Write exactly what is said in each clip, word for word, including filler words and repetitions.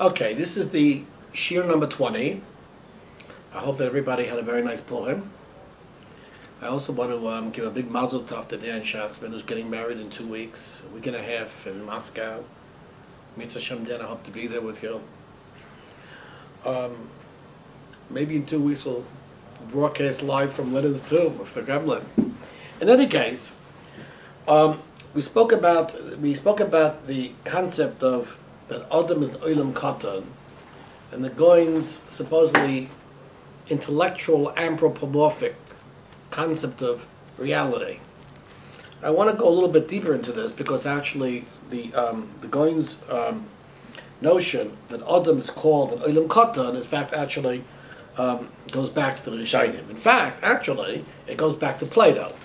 Okay, this is the Shir number twenty. I hope that everybody had a very nice Purim. I also want to um, give a big mazel tov to Dan Schatzman, who's getting married in two weeks, a week and a half in Moscow. Mitzvah Shem Dan, I hope to be there with you. Um, maybe in two weeks we'll broadcast live from Lenin's tomb of the Kremlin. In any case, um, we spoke about we spoke about the concept of that Adam is the Olam Katan, and the Goins supposedly intellectual anthropomorphic concept of reality. I want to go a little bit deeper into this because actually the um, the Goins um, notion that Adam is called an Olam Katan, in fact, actually um, goes back to the Rishonim. In fact, actually, it goes back to Plato.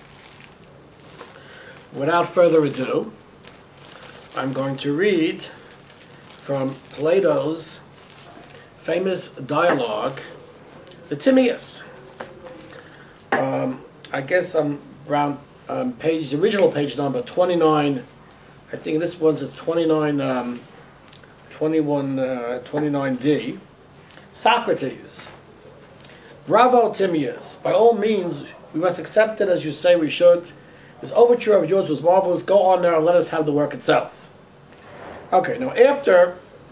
Without further ado, I'm going to read from Plato's famous dialogue, the Timaeus. Um, I guess I'm around um, page, the original page number twenty-nine. I think this one's is twenty-nine, um, twenty-one, uh, twenty-nine D. Socrates. Bravo, Timaeus. By all means, we must accept it as you say we should. This overture of yours was marvelous. Go on now and let us have the work itself. Okay, now after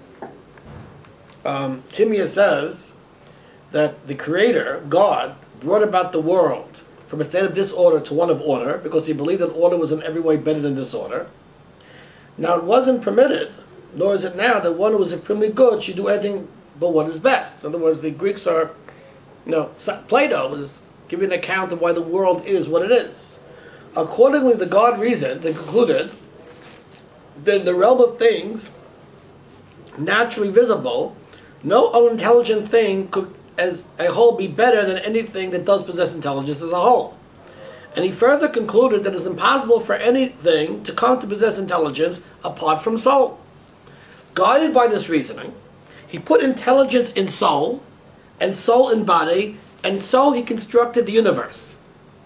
um, Timaeus says that the Creator, God, brought about the world from a state of disorder to one of order because he believed that order was in every way better than disorder. Now it wasn't permitted, nor is it now, that one who is supremely good should do anything but what is best. In other words, the Greeks are, you know, Plato is giving an account of why the world is what it is. Accordingly, the God reasoned and concluded that in the realm of things naturally visible, no unintelligent thing could as a whole be better than anything that does possess intelligence as a whole. And he further concluded that it is impossible for anything to come to possess intelligence apart from soul. Guided by this reasoning, he put intelligence in soul, and soul in body, and so he constructed the universe.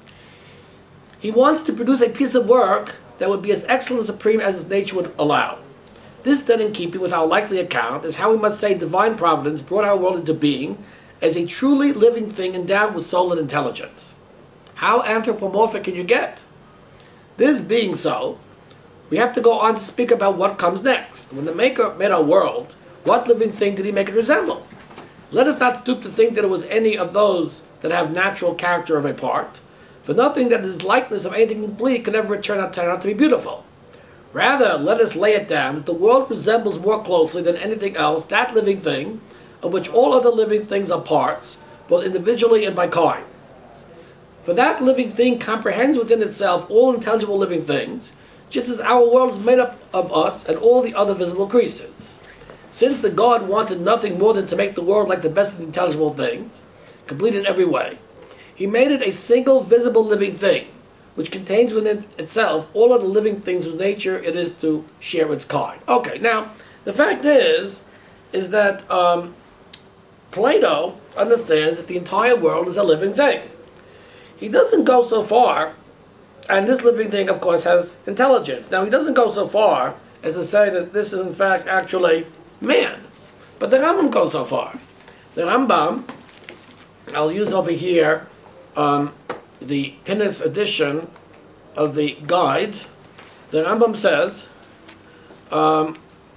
He wanted to produce a piece of work that would be as excellent and supreme as his nature would allow. This, then, in keeping with our likely account, is how we must say divine providence brought our world into being as a truly living thing endowed with soul and intelligence. How anthropomorphic can you get? This being so, we have to go on to speak about what comes next. When the Maker made our world, what living thing did he make it resemble? Let us not stoop to think that it was any of those that have natural character of a part, for nothing that is likeness of anything complete can ever turn out, turn out to be beautiful. Rather, let us lay it down that the world resembles more closely than anything else that living thing, of which all other living things are parts, both individually and by kind. For that living thing comprehends within itself all intelligible living things, just as our world is made up of us and all the other visible creatures. Since the God wanted nothing more than to make the world like the best of the intelligible things, complete in every way, he made it a single visible living thing, which contains within itself all of the living things whose nature it is to share its kind. Okay, now, the fact is, is that um, Plato understands that the entire world is a living thing. He doesn't go so far, and this living thing, of course, has intelligence. Now, he doesn't go so far as to say that this is, in fact, actually man. But the Rambam goes so far. The Rambam, I'll use over here um, the Pinnis edition of the guide. The Rambam says um,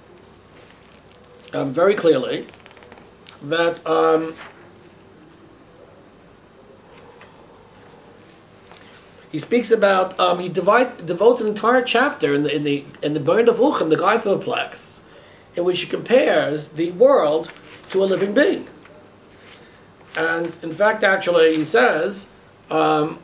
um, very clearly that um, he speaks about um, he divide, devotes an entire chapter in the in the in the Bern of Uchim, the Greifoplex, in which he compares the world to a living being. And in fact, actually, he says, um,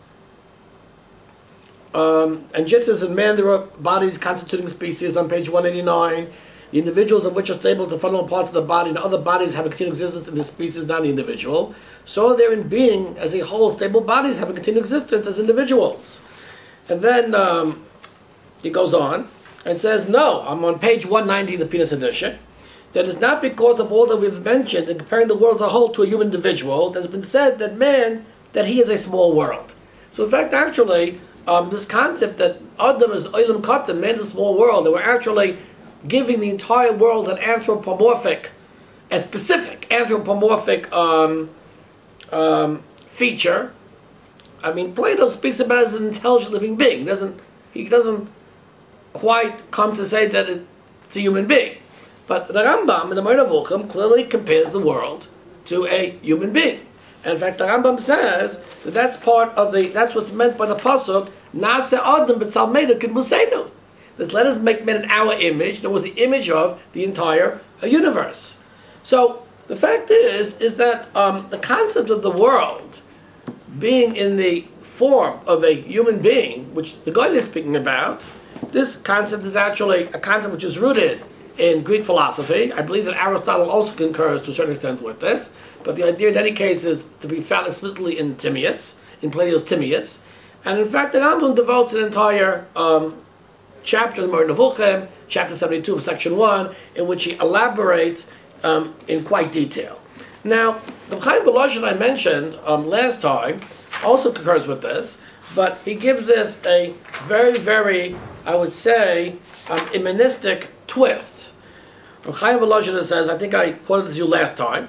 um, and just as in man there are bodies constituting species on page one eighty-nine, the individuals of which are stable to fundamental parts of the body, and other bodies have a continued existence in the species, not the individual, so they're in being as a whole, stable bodies have a continued existence as individuals. And then um, he goes on and says, no, I'm on page one ninety, the Pinnis edition, that it's not because of all that we've mentioned in comparing the world as a whole to a human individual, there's been said that man, that he is a small world. So in fact, actually, um, this concept that Adam is Olam Katan, man's a small world, that we're actually giving the entire world an anthropomorphic, a specific anthropomorphic um, um, feature. I mean, Plato speaks about it as an intelligent living being. He doesn't he doesn't quite come to say that it's a human being. But the Rambam in the Moreh Nevuchim clearly compares the world to a human being. And in fact, the Rambam says that that's part of the, that's what's meant by the pasuk, Nase Adam b'tzalmeinu k'dmusenu. This, let us make men in our image, and it was the image of the entire uh, universe. So the fact is, is that um, the concept of the world being in the form of a human being, which the God is speaking about, this concept is actually a concept which is rooted in Greek philosophy. I believe that Aristotle also concurs to a certain extent with this, but the idea in any case is to be found explicitly in Timaeus, in Plato's Timaeus. And in fact, the Rambam devotes an entire um, chapter in the Moreh Nevuchim, chapter seventy-two of section one, in which he elaborates um, in quite detail. Now, the Chaim Volozhin I mentioned um, last time also concurs with this, but he gives this a very, very, I would say, um, immanistic twist. Chaim Volozhin says, I think I quoted this to you last time,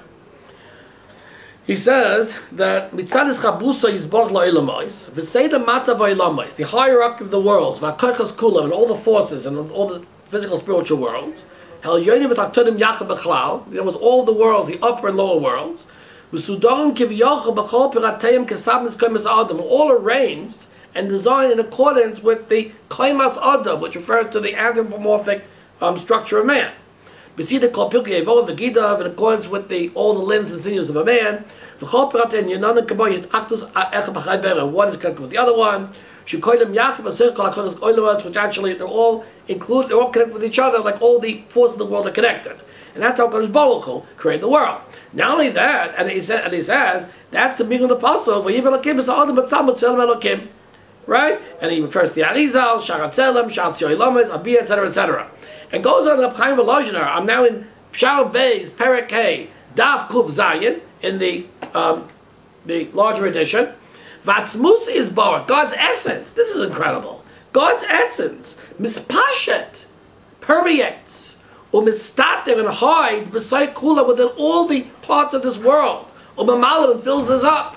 he says that Mitzadis Chabusa Yizborch La'ilamois, V'Seida Matzav La'ilamois, the hierarchy of the worlds, V'Akoichas Kulam, and all the forces and all the physical spiritual worlds, Hel Yonim V'Taktonim Yachad B'Chlal, there was all the worlds, the upper and lower worlds, V'Sudarim Kivyocha B'Chol Pirateim Kesab Mitzkoimas Adam, all arranged and designed in accordance with the Koimas Adam, which refers to the anthropomorphic um, structure of man. Besida Kol Pilkei Evol V'Gida, in accordance with the all the limbs and sinews of a man. V'Chol Pirateim Yonan Kaboy is Actus Echad B'Chai Ber, one is connected with the other one. Shekoilim Yachad B'Sir Kol HaKodesh Oilamas, which actually they're all include, they're all connected with each other, like all the forces of the world are connected. And that's how Kodesh Baruch Hu created the world. Not only that, and he said, and he says that's the meaning of the pasuk. V'Yiv Elokim is Adam B'Tzam B'Tzvelim Elokim, right? And he refers to the Arizal, Sharat Tzelem, Sharat Tzioy Lamas, Abiyah, et cetera, et cetera. And goes on Reb Chaim Volozhin. I'm now in Shal Beis Perek Hey Daf Kuf Zayin in the um, the larger edition. Vatzmus is Barak, God's essence. This is incredible. God's essence, mispashet, permeates, umistater and hides beside kula within all the parts of this world. Umamalim and fills this up.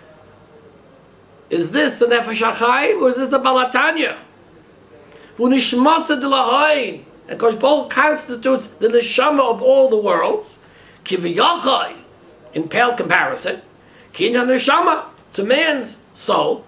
Is this the Nefesh HaChaim or is this the Balatanya? V'nishmasa de lahain. And Kosh Baruch constitutes the neshama of all the worlds. Kiviyachai, in pale comparison, kinyan neshama, to man's soul,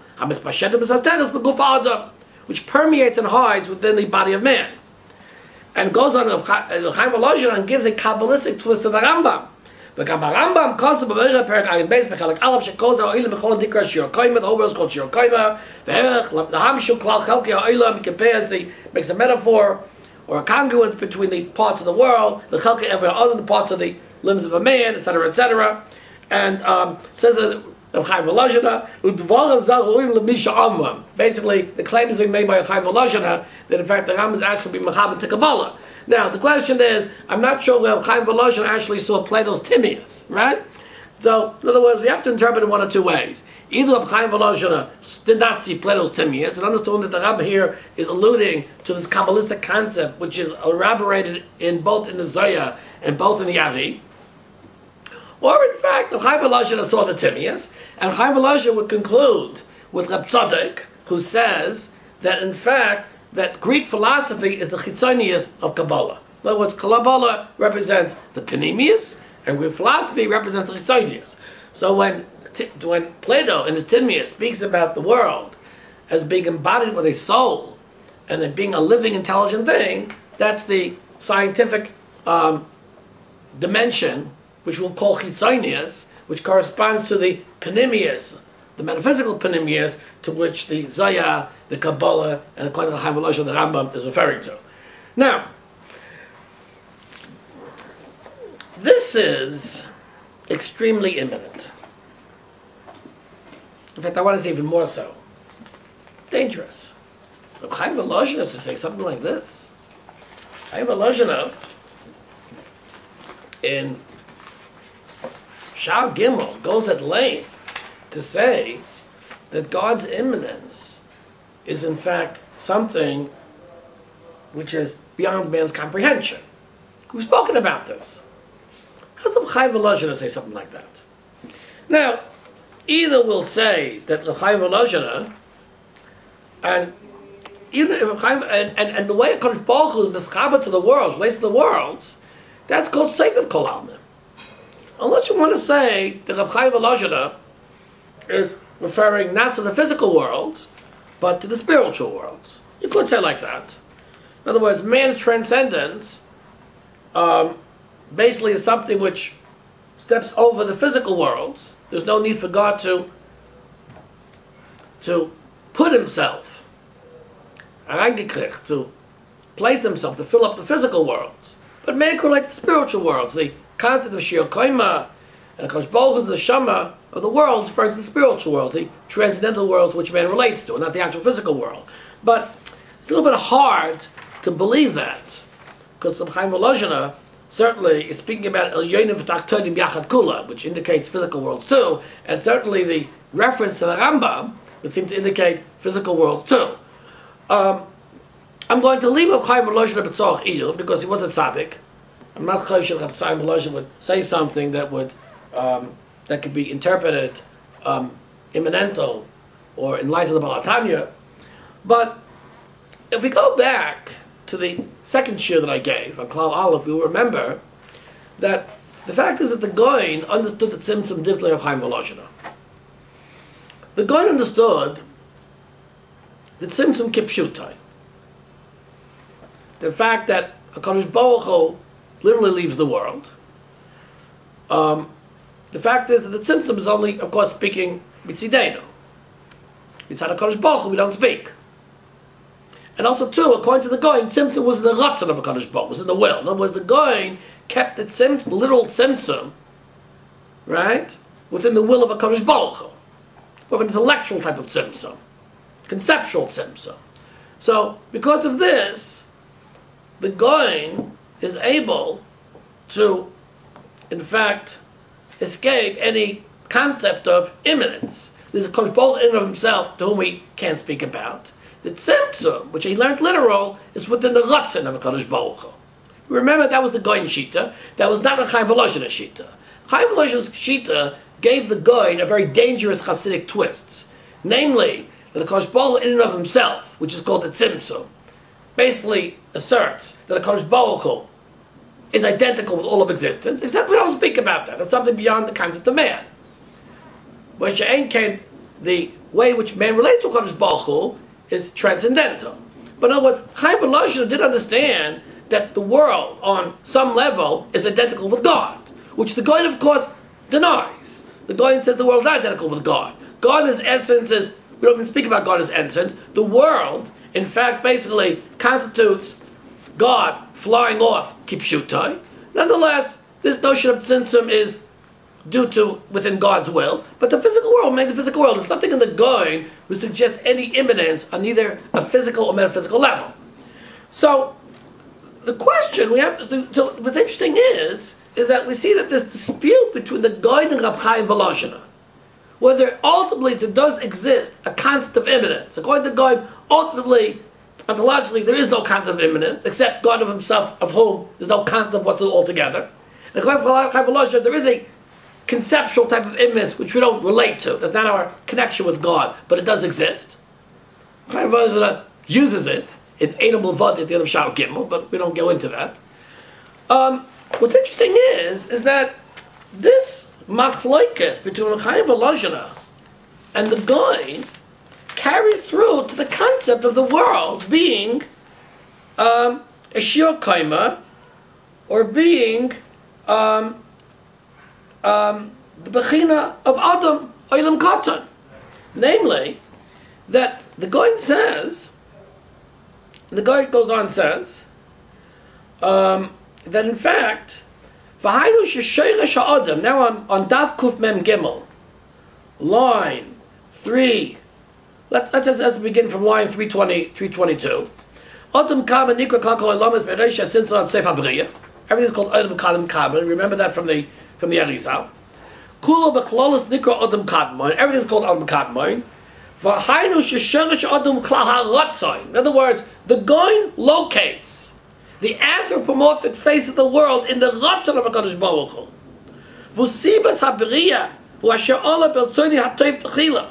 which permeates and hides within the body of man. And goes on, Chaim Volozhin and gives a Kabbalistic twist to the Rambam. The Rambam calls the B'Meirah Perek Ayin Beis Mechalek Aleph Shekoz HaOilim B'Chol Dikra Shir Koima, the whole world is called Shir Koima. V'Erech L'Hamshu Klal Chelki HaOilim, he compares the, makes a metaphor or a congruence between the parts of the world, the Chelki every other the parts of the limbs of a man, et cetera, et cetera, and um, says that basically, the claim is being made by Chaim Volozhin that in fact the Ram is actually being mechaber to Kabbalah. Now the question is, I'm not sure whether Chaim Volozhin actually saw Plato's Timaeus, right? So in other words, we have to interpret it one of two ways. Either Chaim Volozhin did not see Plato's Timaeus and understood that the Ram here is alluding to this Kabbalistic concept, which is elaborated in both in the Zohar and both in the Ari. Or in fact, if Chaim Volozhin saw the Timaeus, and Chaim Volozhin would conclude with Reb Tzadok, who says that in fact that Greek philosophy is the chitzonius of Kabbalah. In other words, Kabbalah represents the Panemius, and Greek philosophy represents the chitzonius. So when when Plato in his Timaeus speaks about the world as being embodied with a soul and it being a living, intelligent thing, that's the scientific um, dimension, which we'll call chitzonius, which corresponds to the panemius, the metaphysical panemius, to which the Zohar, the Kabbalah, and according to Chaim Volozhin, the Rambam is referring to. Now, this is extremely imminent. In fact, I want to say even more so. Dangerous. But Chaim Volozhin is to say something like this. Chaim Volozhin in Shal Gimel goes at length to say that God's immanence is in fact something which is beyond man's comprehension. We've spoken about this. How does the Chaim Volozhiner say something like that? Now, either we'll say that the Chaim Volozhiner, and even if Chaim, and, and, and the way HaKadosh Baruch Hu is mischaber to the world, relates to the worlds, that's called Sefer Kol Almin. Unless you want to say that Reb Chaim Volozhiner is referring not to the physical worlds, but to the spiritual worlds. You could say like that. In other words, man's transcendence um, basically is something which steps over the physical worlds. There's no need for God to to put himself, to place himself, to fill up the physical worlds. But man could relate to the spiritual worlds. The concept of Shir Koima and HaKadosh Baruch Hu is the Shama of the world, referring to the spiritual world, the transcendental worlds which man relates to, and not the actual physical world. But it's a little bit hard to believe that, because Reb Chaim Volozhiner certainly is speaking about El Yonim V'Tachtonim Yachad Kula, which indicates physical worlds too, and certainly the reference to the Rambam would seem to indicate physical worlds too. Um, I'm going to leave Reb Chaim Volozhiner B'Tzorach Iyun because he was a tzaddik. I'm not sure that Reb Chaim Volozhiner would say something that would um, that could be interpreted um, immanental or in light of the Baal HaTanya. But if we go back to the second shir that I gave on Klal Aleph, you'll remember that the fact is that the Goin understood the Tzimtzum differently of Chaim Volozhiner. The Goin understood the Tzimtzum Kipshutai. The fact that HaKadosh Baruch Hu literally leaves the world. Um, the fact is that the Tzimtzum is only, of course, speaking Mitzidenu. Mitzad HaKadosh Baruch Hu, we don't speak. And also, too, according to the Goin, Tzimtzum was in the Ratzon of HaKadosh Baruch Hu, was in the will. In other words, the Goin kept the tzimtzum, literal Tzimtzum, right, within the will of HaKadosh Baruch Hu. Of an intellectual type of Tzimtzum. Conceptual Tzimtzum. So, because of this, the Goin is able to, in fact, escape any concept of imminence. There's a HaKadosh Baruch Hu in of himself to whom we can't speak about. The Tzimtzum, which he learned literal, is within the Ratzon of HaKadosh Baruch Hu. Remember, that was the Goin Shita. That was not a Chaim Volozhiner Shita. Chaim Volozhiner's Shita gave the Goin a very dangerous Hasidic twist. Namely, that HaKadosh Baruch Hu in and of himself, which is called the Tzimtzum, basically asserts that HaKadosh Baruch Hu is identical with all of existence, except we don't speak about that. It's something beyond the concept of man. When She'ein came, the way which man relates to HaKadosh Baruch Hu is transcendental. But in other words, Chaim Volozhiner did understand that the world, on some level, is identical with God, which the Goin, of course, denies. The Goin says the world is not identical with God. God, his essence, is, we don't even speak about God as essence. The world, in fact, basically constitutes God flying off Kipshutai. Nonetheless, this notion of Tzimtzum is due to within God's will, but the physical world remains a physical world. There's nothing in the Goin which suggests any imminence on either a physical or metaphysical level. So, the question we have to do, so what's interesting is, is that we see that this dispute between the Goin and Reb Chaim Volozhiner, whether ultimately there does exist a concept of imminence. According to Goin, ultimately, ontologically, there is no concept of imminence, except God of himself, of whom there's no concept of what's altogether. And according to Reb Chaim Volozhiner, there is a conceptual type of imminence which we don't relate to. That's not our connection with God, but it does exist. Chaim Volozhiner uses it in Eidam Levadi at the end of Shao Gimel, but we don't go into that. Um, what's interesting is, is that this machlokes between Chaim Volozhiner and the Goin carries through to the concept of the world being um, a Shir Koima, or being um, um, the Bechina of Adam, Olam Katan. Namely, that the Goin says, the Goin goes on and says, um, that in fact, V'hainu sheshayresh ha'adam, now on, on Daf Kuf Mem Gimel, line three, let's, let's, let's begin from line three twenty, three twenty-two. Adam Kama Nikra Kalkal Elamas Beresh Yatzin Salat Seif HaBriya. Everything is called Adam Kalim Kama. Remember that from the from the Arizal. Kulo Bechlolis Nikra Adam Kadmoin. Everything is called Adam Kadmoin. V'hainu sheshayresh Adam Klal HaRatzain. In other words, the Goin locates the anthropomorphic face of the world in the Ratzon of HaKadosh Baruch Hu. V'sibas habriya, v'asher ola b'rtzoni ha'tov t'chila.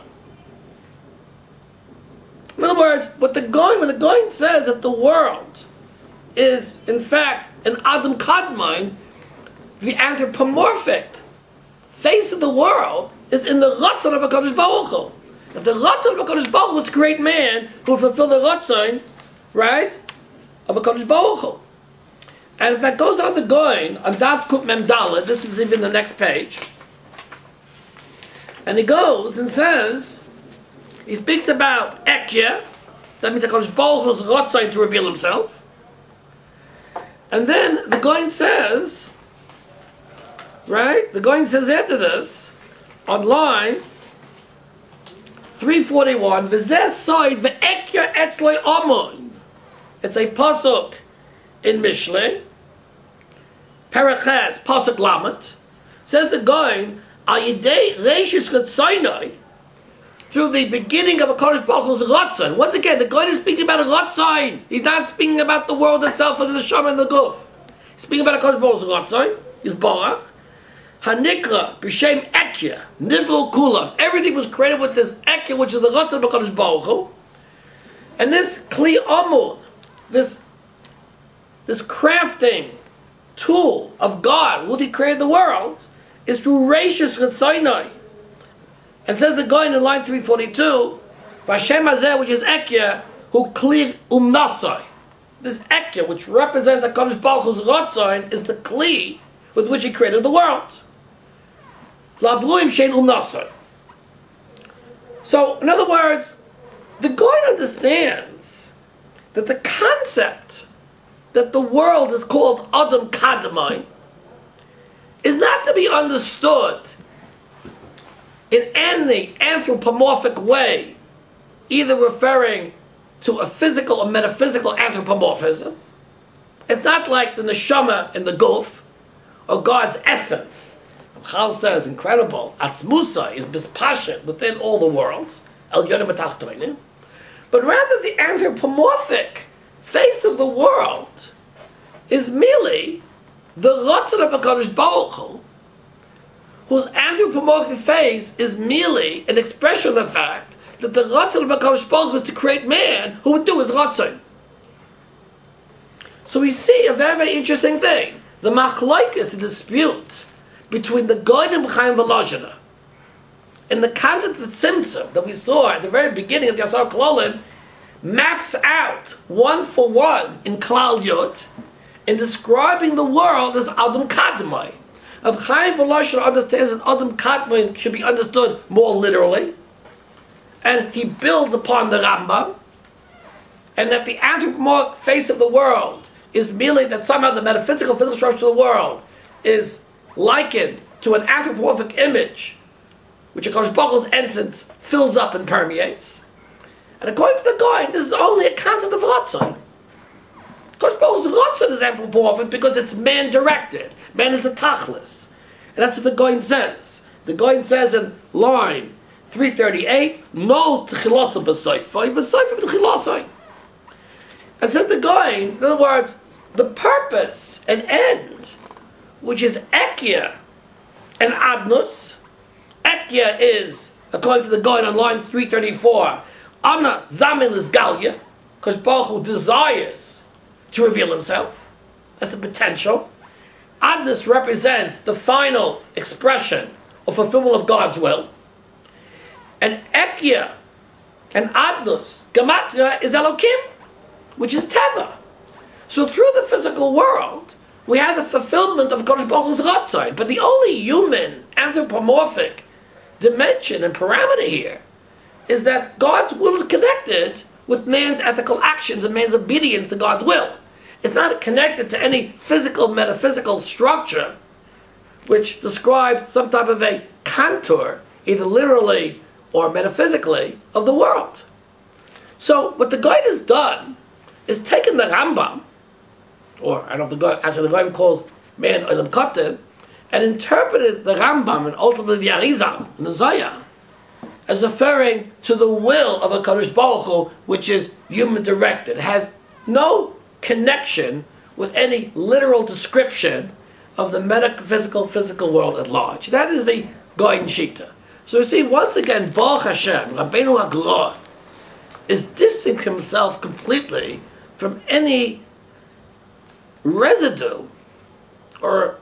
In other words, what the Goyim, when the Goyim says that the world is, in fact, an Adam Kadmon, the anthropomorphic face of the world is in the Ratzon of HaKadosh Baruch Hu. That the Ratzon of HaKadosh Baruch Hu was a great man who fulfilled the Ratzon, right, of HaKadosh Baruch Hu. And in fact, goes on the Goyim, on Daf Kuf Mem Dalet, this is even the next page, and he goes and says, he speaks about Ekya, that means HaKadosh Baruch Hu's Ratzon to reveal himself. And then the Goyim says, right, the Goyim says after this, on line three forty-one, V'zeh soid v'ekya etzloi amon. It's a pasuk in Mishlei, Paraches, pasuk lamet, says the Goyim, al yidei reishis Ratzonai, through the beginning of a Kodesh Baruch Hu's Ratzon. Once again, the Goyim is speaking about a Ratzon. He's not speaking about the world itself and the Neshama and the Guf. He's speaking about a Kodesh Baruch Hu's Ratzon, his Barach. Hanikra, b'shem Ekya, Nivul Kulam. Everything was created with this Ekya, which is the Ratzon of HaKadosh Baruch Hu. And this Kli Amud, this, this crafting tool of God, who He created the world, is through Reishis Ratzonai. And says the Goyim in line three forty-two, Vashem Hazeh, which is Ekya, who Kli Umnasai. This Ekya, which represents HaKadosh Baruch Hu's Ratzon, is the Kli with which He created the world. Labruim Shein Umnasai. So, in other words, the Goyim understands that the concept that the world is called Adam Kadmon is not to be understood in any anthropomorphic way, either referring to a physical or metaphysical anthropomorphism. It's not like the neshama in the guf, or God's essence. Chal says, incredible, Atzmusa is bispashet within all the worlds, El Yonim Atachtoinim, but rather the anthropomorphic face of the world is merely the Ratzon of HaKadosh Baruch Hu, whose anthropomorphic face is merely an expression of the fact that the Ratzon of HaKadosh Baruch Hu is to create man who would do his Ratzon. So we see a very, very interesting thing. The machlokes, the dispute between the Goyim and Chaim Volozhiner, in the concept of the Tzimtzum that we saw at the very beginning of the Yasar Klolim, maps out one for one in Klal Yud in describing the world as Adam Kadmon. Of Chaim Volozhiner understands that Adam Kadmon should be understood more literally, and he builds upon the Rambam, and that the anthropomorphic face of the world is merely that somehow the metaphysical physical structure of the world is likened to an anthropomorphic image, which HaKadosh Baruch Hu's essence fills up and permeates. And according to the Goyim, this is only a concept of Ratzon. HaKadosh Baruch Hu's Ratzon is anthropomorphic because it's man-directed. Man is the Tachlis. And that's what the Goyim says. The Goyim says in line three thirty-eight, no T'chilasa b'soifai, b'soifai b't'chilasa. And says the Goyim, in other words, the purpose and end, which is Ekya and Adnus. Ekya is, according to the Goyim on line three thirty-four, Ana Zamin Lizgalia, because Baruch Hu desires to reveal himself. That's the potential. Adnus represents the final expression of fulfillment of God's will. And Ekya and Adnus, Gematria, is Elokim, which is Teva. So through the physical world, we have the fulfillment of Kodesh Baruch Hu's Ratzon. But the only human, anthropomorphic dimension and parameter here is that God's will is connected with man's ethical actions and man's obedience to God's will. It's not connected to any physical, metaphysical structure which describes some type of a contour, either literally or metaphysically, of the world. So what the Goyim has done is taken the Rambam, or I don't know if the Goyim, actually the Goyim calls man Olam Kotten, and interpreted the Rambam and ultimately the Arizal and the Zohar as referring to the will of a HaKadosh Baruch Hu, which is human directed. It has no connection with any literal description of the metaphysical, physical world at large. That is the Goyin Shita. So you see, once again, Baruch Hashem, Rabbeinu Hagron, is distancing himself completely from any residue or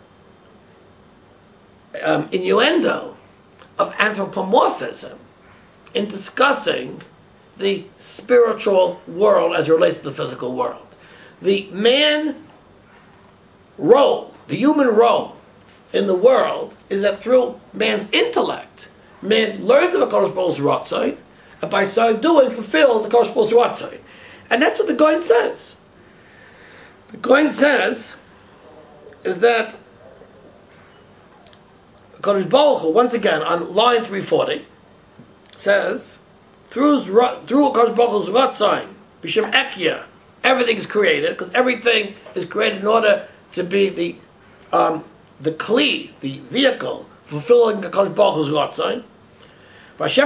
um, innuendo of anthropomorphism in discussing the spiritual world as it relates to the physical world. The man role, the human role in the world is that through man's intellect, man learns of a Kodesh Baruch Hu's Ratzon, and by so doing fulfills the Kodesh Baruch Hu's Ratzon. And that's what the Goyin says. The Goyin says is that Kodesh Baruch Hu, once again, on line three forty, says, through, through Kodesh Baruch Hu's Ratzon, B'Shem Ekya, everything is created, because everything is created in order to be the um, the Kli, the vehicle, fulfilling the Kodesh Baruch Hu's Ratzon. In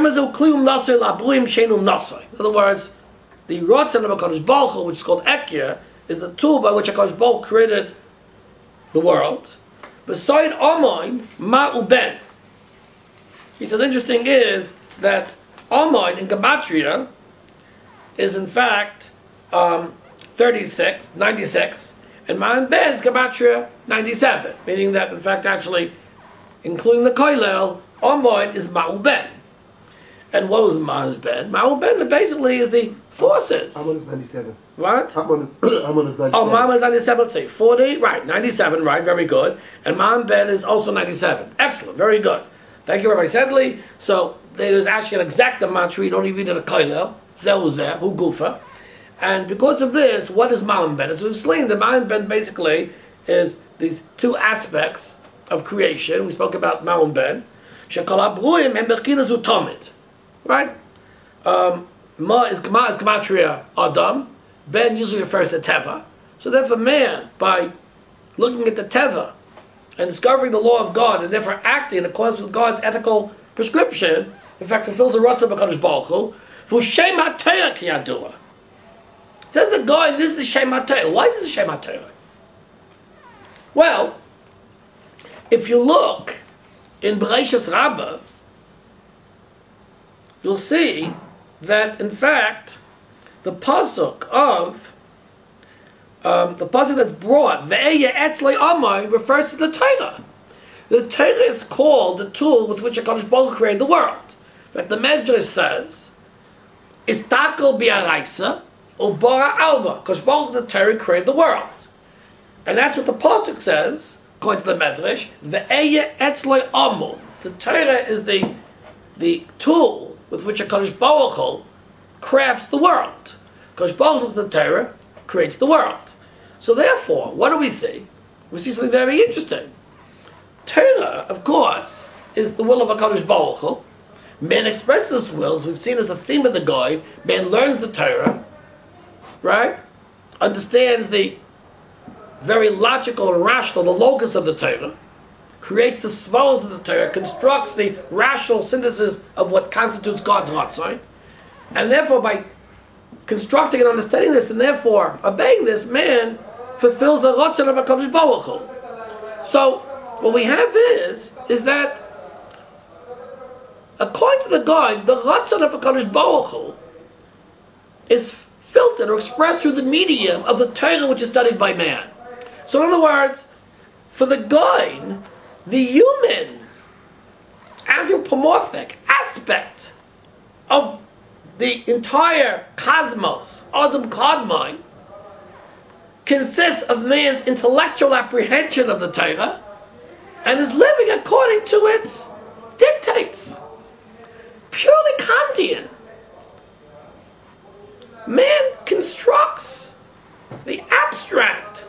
other words, the Ratzon of HaKadosh Baruch Hu, which is called Ekya, is the tool by which HaKadosh Baruch Hu created the world. Beside Amoin, Ma'u Ben. He says, interesting is that Amoin in Gematria is in fact um, thirty-six, ninety-six, and Ma'u Ben is Gematria ninety-seven, meaning that in fact actually, including the Koilel, Amoin is Ma'u Ben. And what was Ma'u Ben? Ma'u Ben basically is the forces. Amon is ninety-seven. What? Amon, Amon is ninety-seven. Oh, Ma'u is ninety-seven, let's say forty, right, ninety-seven, right, very good. And Ma'u Ben is also ninety-seven. Excellent, very good. Thank you, Rabbi Sedley. So there's actually an exact amount you don't even need in a koilel. Zehu zeh, hu gufa. And because of this, what is Ma'u Ben? As we've seen, the Ma'u Ben basically is these two aspects of creation. We spoke about Ma'u Ben. Shekol habruim hem b'chinas u'tomid. Right? Um, Ma is Ma is gematria Adam. Ben usually refers to Teva. So therefore, man, by looking at the Teva and discovering the law of God, and therefore acting in accordance with God's ethical prescription, in fact, fulfills the Ratzon of HaKadosh Baruch Hu. V'shem HaTorah ki yadua. It says the God, this is the Shem HaTorah. Why is this the Shem HaTorah? Well, if you look in Bereshis Rabbah, you'll see that in fact the pasuk of um, the pasuk that's brought Ve'eya Etzlei Amai refers to the Torah. The Torah is called the tool with which HaKadosh Baruch Hu created the world. In fact, the Medrash says, "Istakel bi'araisa ubara alba." HaKadosh Baruch Hu, the Torah, created the world, and that's what the pasuk says according to the Medrash. Ve'eya Etzlei Amai. The Torah is the the tool with which HaKadosh Baruch Hu crafts the world. HaKadosh Baruch Hu, the Torah, creates the world. So therefore, what do we see? We see something very interesting. Torah, of course, is the will of HaKadosh Baruch Hu. Man expresses this will, as we've seen as the theme of the guide. Man learns the Torah, right? Understands the very logical and rational, the logos of the Torah, creates the svaros of the Torah, constructs the rational synthesis of what constitutes God's Ratzon, and therefore by constructing and understanding this, and therefore obeying this, man fulfills the Ratzon of HaKadosh Baruch Hu. So what we have is, is that according to the guide, the Ratzon of HaKadosh Baruch Hu is filtered or expressed through the medium of the Torah which is studied by man. So in other words, for the guide, the human anthropomorphic aspect of the entire cosmos, Adam Kadmon, consists of man's intellectual apprehension of the Torah and is living according to its dictates. Purely Kantian. Man constructs the abstract,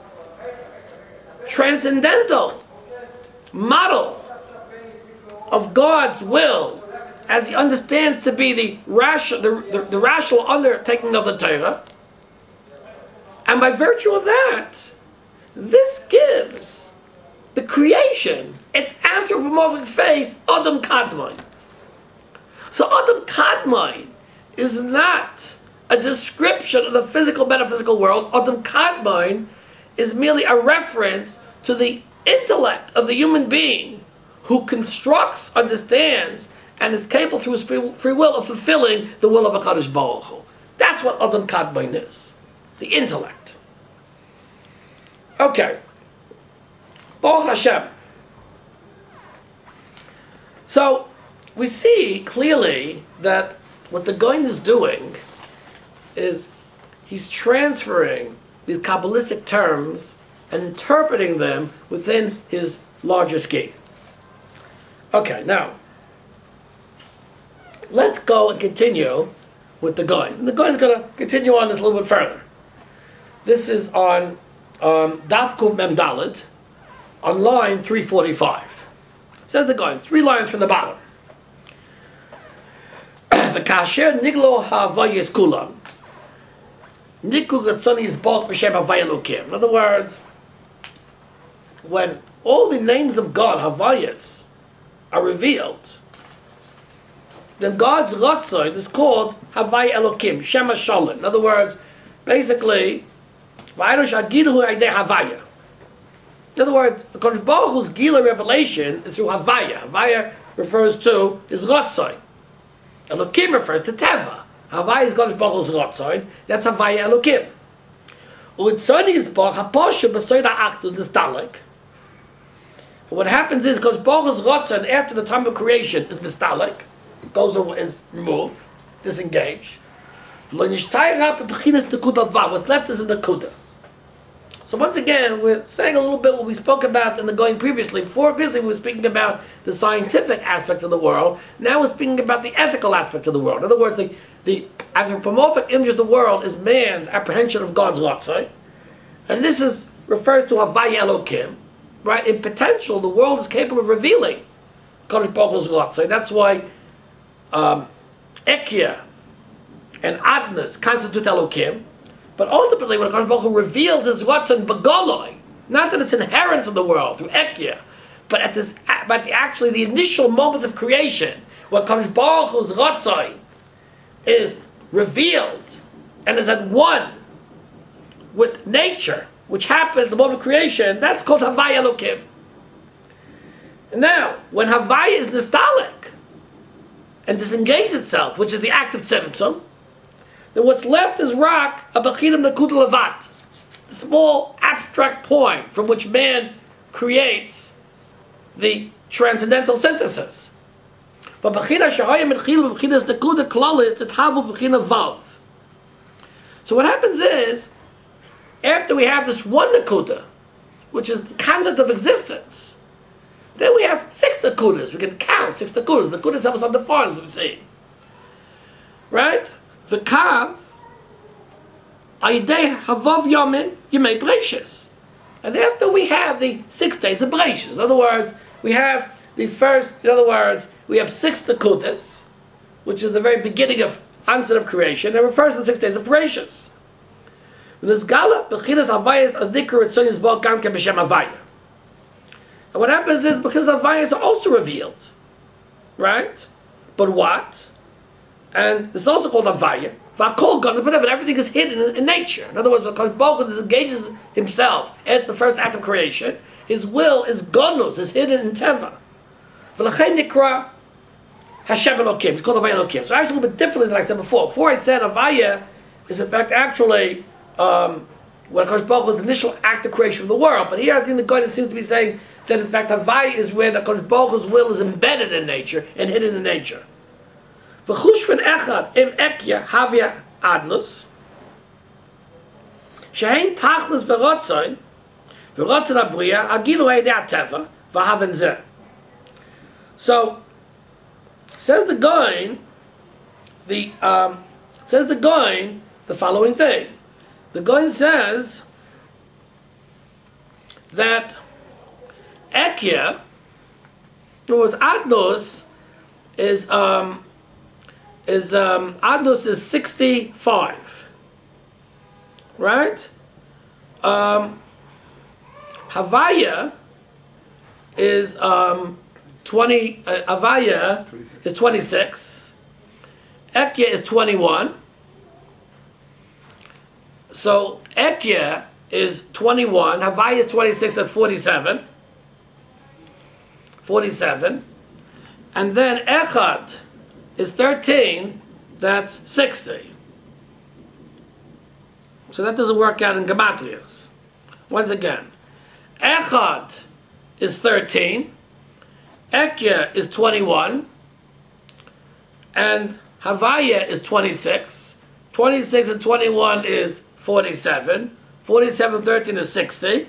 transcendental model of God's will as he understands to be the rational, the, the, the rational undertaking of the Torah, and by virtue of that, this gives the creation its anthropomorphic face, Adam Kadmon. So Adam Kadmon is not a description of the physical metaphysical world. Adam Kadmon is merely a reference to the intellect of the human being who constructs, understands, and is capable through his free, free will of fulfilling the will of HaKadosh Baruch Hu. That's what Adam Kadmon is. The intellect. Okay. Baruch Hashem. So, we see clearly that what the Goin is doing is he's transferring these Kabbalistic terms and interpreting them within his larger scheme. Okay, now, let's go and continue with the Goin. The Goin is going to continue on this a little bit further. This is on um, Daf Kuf Mem Dalet, on line three forty-five. Says the Goin, three lines from the bottom. V'kasher niglo ha'avayis kulam. Niku gatzoni is bought b'shem havaya lokim. In other words, when all the names of God, havayas, are revealed, then God's ratzon is called havaya elokim, shema shalom. In other words, basically, v'ayrosh agilu ha'idei havaya. In other words, the Kodesh Baruch Hu's Gila revelation is through Havaya. Havaya refers to his Ratzon. Elokim refers to Teva. Havaya is Kodesh Baruch Hu's Ratzon. That's Havaya Elokim. Uitzoni is Baruch HaPoshe B'soid HaAchdus Nistalek. What happens is Kodesh Baruch Hu's Ratzon after the time of creation is Nistalek. Goes away, is removed, disengaged. What's left is in the Kudah. So once again, we're saying a little bit what we spoke about in the Goin previously. Before, obviously, we were speaking about the scientific aspect of the world. Now we're speaking about the ethical aspect of the world. In other words, the, the anthropomorphic image of the world is man's apprehension of God's Ratzon. And this is refers to Havaya Elokim. Right? In potential, the world is capable of revealing Kodesh Baruch Hu's Ratzon. That's why um, Ekia and Adnas constitute Elokim. But ultimately, when HaKadosh Baruch Hu reveals his Ratzon B'Goloi, not that it's inherent to the world through Ekia, but at this, but the, actually the initial moment of creation, when HaKadosh Baruch Hu's Ratzon is revealed and is at one with nature, which happened at the moment of creation, that's called Havaya Elokim. And now, when Havaya is nostalgic and disengages itself, which is the act of tzimtzum, then what's left is rock, a b'chinim nakud levat, the small abstract point from which man creates the transcendental synthesis. But b'china shahayim b'chinim b'chinas nakud klalis tetavu b'china vav. So what happens is, after we have this one nakuda, which is the concept of existence, then we have six nakudas. We can count six nakudas. The nakudas have us on the far, as we've seen. Right? The kav, ayidei havav yamin, yemei breishis. And after we have the six days of breishis. In other words, we have the first, in other words, we have six nakudas, which is the very beginning of onset of creation, and refers to the six days of breishis. And what happens is, because Havayas are also revealed. Right? But what? And this is also called Havaya. But everything is hidden in, in nature. In other words, when Kodesh Baruch Hu disengages himself at the first act of creation, his will is Godnus, is hidden in Teva. Hashem Elokim. It's called Havaya Elokim. So actually a little bit differently than I said before. Before I said Havaya is in fact actually um, when Kodesh Baruch Hu's initial act of creation of the world. But here I think the God seems to be saying that in fact Havaya is where the Kodesh Baruch Hu's will is embedded in nature and hidden in nature. V'chushven echad im ekya havia adnus shehein tachlis v'rotzoin v'rotzon abriya agilu heidei ateva v'haven zeh. So says the Goin, the um, says the Goin the following thing. The Goin says that ekya, in other words, adnus is um. is um, Adnus is sixty-five, right? Um, Havaya is um, twenty. Uh, Havaya is twenty-six. Ekya is twenty-one. So Ekya is twenty-one. Havaya is twenty-six, that's forty-seven. forty-seven. And then Echad is thirteen, that's sixty. So that doesn't work out in Gematrias. Once again, Echad is thirteen, Ekya is twenty-one, and Havaya is twenty-six. twenty-six and twenty-one is forty-seven. forty-seven, thirteen is sixty.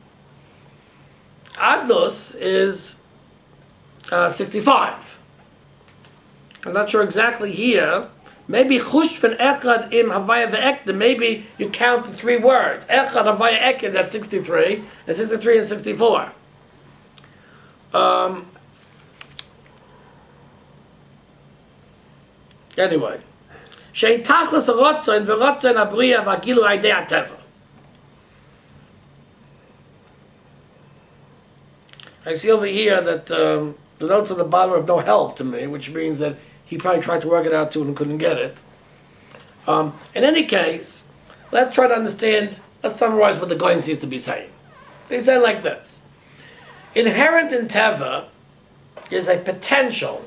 Adnus is uh, sixty-five. I'm not sure exactly here. Maybe Chushvan Echad im Havaya ve'ekda. Maybe you count the three words. Echad Havaya Ekda, that's sixty-three, and sixty-three and sixty-four. Um, anyway, Shein Tachlis Rotzain veRotzain Abriya v'Agilu Aidei HaTeva. I see over here that um, the notes on the bottom are of no help to me, which means that he probably tried to work it out too and couldn't get it. Um, in any case, let's try to understand, let's summarize what the Goyen seems to be saying. He said like this. Inherent in Teva is a potential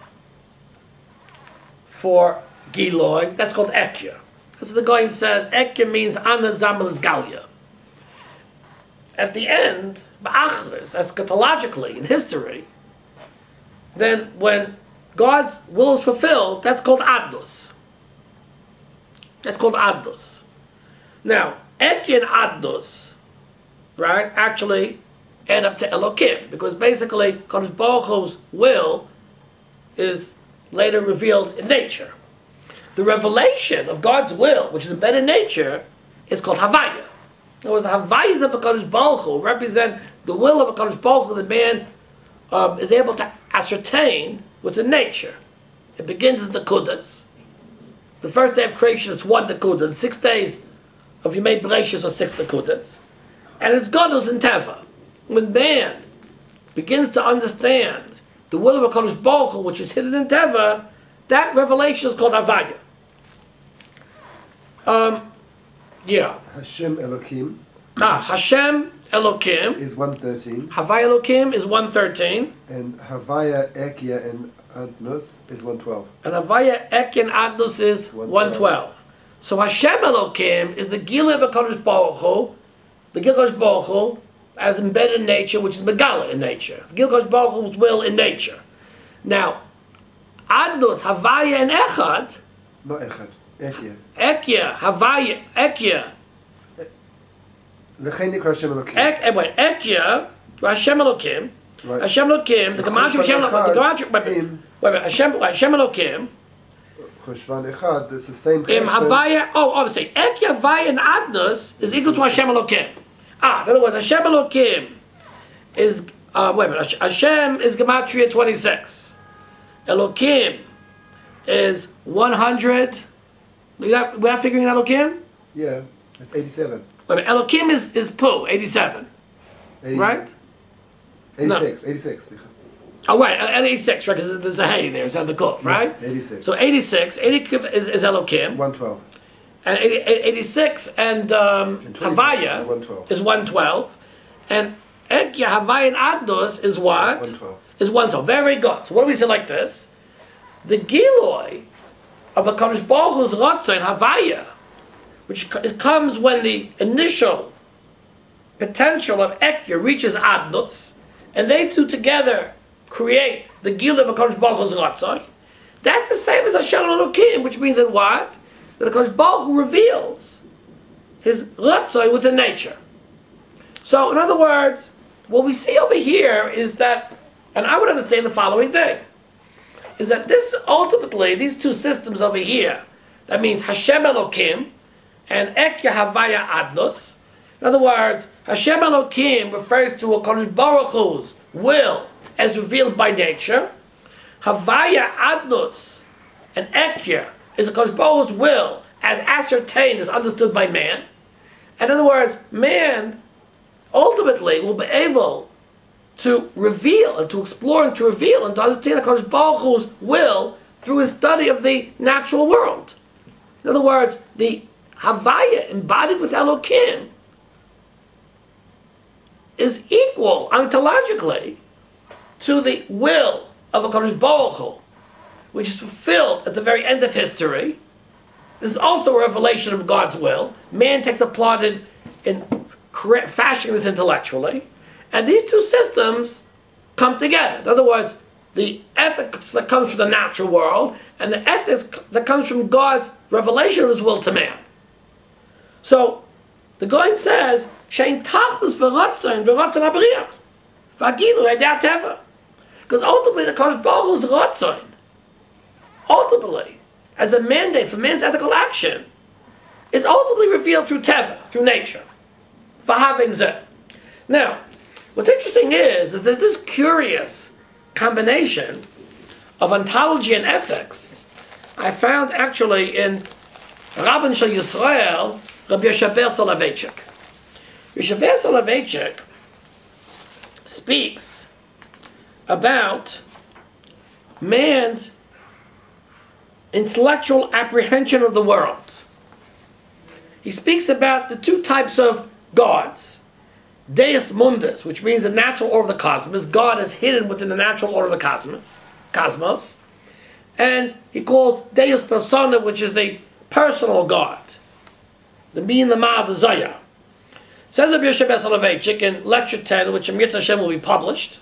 for Giloy, that's called Ekya. That's what the Goyen says. Ekya means Ana Zamal Galia. At the end, Ba'achlis, eschatologically, in history, then when God's will is fulfilled, that's called Adnus. That's called Adnus. Now, Ekya and Adnus, right, actually add up to Elokim, because basically Kadosh Baruch Hu's will is later revealed in nature. The revelation of God's will, which is embedded in nature, is called Havaya. In other words, the Havayas of Kadosh Baruch Hu represent the will of Kadosh Baruch Hu that man um, is able to ascertain within nature. It begins as Nekudas. The first day of creation is one Nekuda. The six days of Yemei Bereshis are six Nekudas. And it's Godus in Teva. When man begins to understand the will of HaKadosh Baruch Hu, which is hidden in Teva, that revelation is called Havaya. Um, yeah. Hashem Elokim. Ah, Hashem Elokim is one thirteen. Havaya Elokim is one thirteen. And Havaya Ekya and Adnus is one twelve. And Havaya Ek and Adnus is one twelve. So Hashem Elokim is the Gila of HaKadosh Baruch Hu, the Gila of HaKadosh Baruch Hu, as embedded in nature, which is Megala in nature. The Gila of HaKadosh Baruch Hu's will in nature. Now, Adnus, Havaya, and Echad. Not Echad. Ekya. Ekya, Havaya, Ekya. L'chein nikra Hashem Elokim. Ek, wait, Ekya, Hashem Elokim. Right. Hashem Elokim, the Gematria of Hashem Elokim, the Gematria, wait, wait, wait, wait, Hashem, Hashem Elokim. Choshvan Echad, it's the same Im Havaya, oh, obviously, Ekya, Havaya, and Adnus is equal to Hashem Elokim. Ah, in other words, Hashem Elokim is, uh, wait a minute, Hashem is Gematria twenty-six. Elokim is one hundred. We're not, we're not figuring out Elokim? Yeah, it's eighty-seven. Wait a minute, Elokim is, is Pu, eighty-seven. eighty, Right? eighty-six, No. eighty-six. Oh, right, eighty-six, right, because there's a hay there, it's on the Kuf, right? Yeah, eighty-six. So eighty-six, eighty is, is Elokim. one twelve. And eighty, eighty-six and, um, And Havaya is one twelve. is one twelve. And Ekya, Havaya, and Adnus is what? one twelve. Is one twelve. Very good. So what do we say like this? The Giloi of HaKadosh Baruch Hu's Ratzon, Havaya, which comes when the initial potential of Ekya reaches Adnus, and they two together create the Giloi of HaKadosh Baruch Hu's Ratzon. That's the same as Hashem Elokim, which means that what? That HaKadosh Baruch Hu reveals his Ratzon within nature. So, in other words, what we see over here is that, and I would understand the following thing, is that this ultimately, these two systems over here, that means Hashem Elokim and Ekya Havaya Adnus. In other words, Hashem Elokim refers to HaKadosh Baruch Hu's will as revealed by nature. Havaya Adnus and Ekya is HaKadosh Baruch Hu's will as ascertained, as understood by man. In other words, man ultimately will be able to reveal and to explore and to reveal and to understand HaKadosh Baruch Hu's will through his study of the natural world. In other words, the Havaya embodied with Elokim is equal ontologically to the will of a HaKadosh Baruch Hu, which is fulfilled at the very end of history. This is also a revelation of God's will. Man takes a part in, in fashioning this intellectually, and these two systems come together. In other words, the ethics that comes from the natural world and the ethics that comes from God's revelation of His will to man. So, the Goin says, "Shein tachlis v'ratzon v'ratzon habriach v'agilu edat teva," because ultimately the Kadosh Baruch Hu's ratzon, ultimately, as a mandate for man's ethical action, is ultimately revealed through teva, through nature. V'havin zeh. Now, what's interesting is that there's this curious combination of ontology and ethics I found actually in Rabban Shel Yisrael, Rabbi Yeshaber Soloveitchik. Yeshaber Soloveitchik speaks about man's intellectual apprehension of the world. He speaks about the two types of gods. Deus mundus, which means the natural order of the cosmos. God is hidden within the natural order of the cosmos. Cosmos. And he calls Deus persona, which is the personal God. The me and the ma of the Zohar. Says Rabbi Yeshaber Soloveitchik in Lecture ten, which in Mitzvah Hashem will be published.